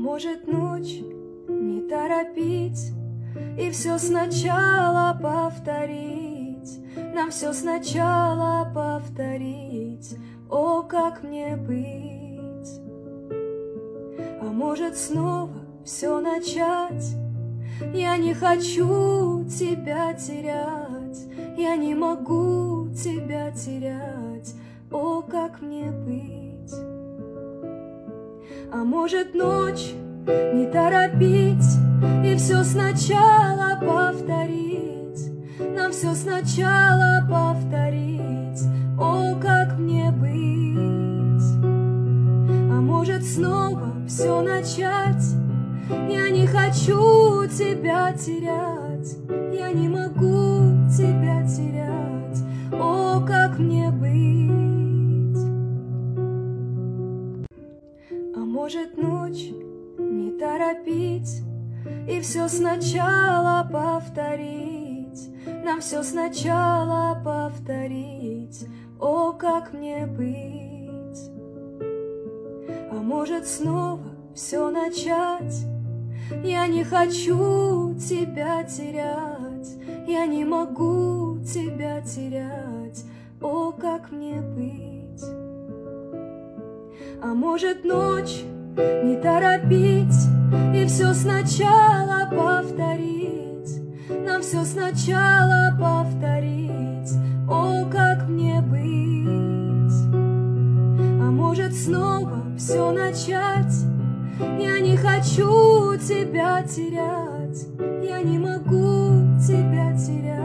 может ночь не торопить и все сначала повторить, нам все сначала повторить, о, как мне быть? А может снова все начать? Я не хочу тебя терять, я не могу тебя терять, о, как мне быть? А может ночь не торопить и все сначала повторить, нам все сначала повторить, о, как мне быть? А может снова все начать? Я не хочу тебя терять, я не могу тебя терять, о, как мне быть? А может ночь не торопить и все сначала повторить, нам все сначала повторить, о, как мне быть? А может снова все начать? Я не хочу тебя терять, я не могу тебя терять, о, как мне быть? А может ночь не торопить и все сначала повторить, нам все сначала повторить, о, как мне быть? А может снова все начать? Я не хочу тебя терять, я не могу тебя терять.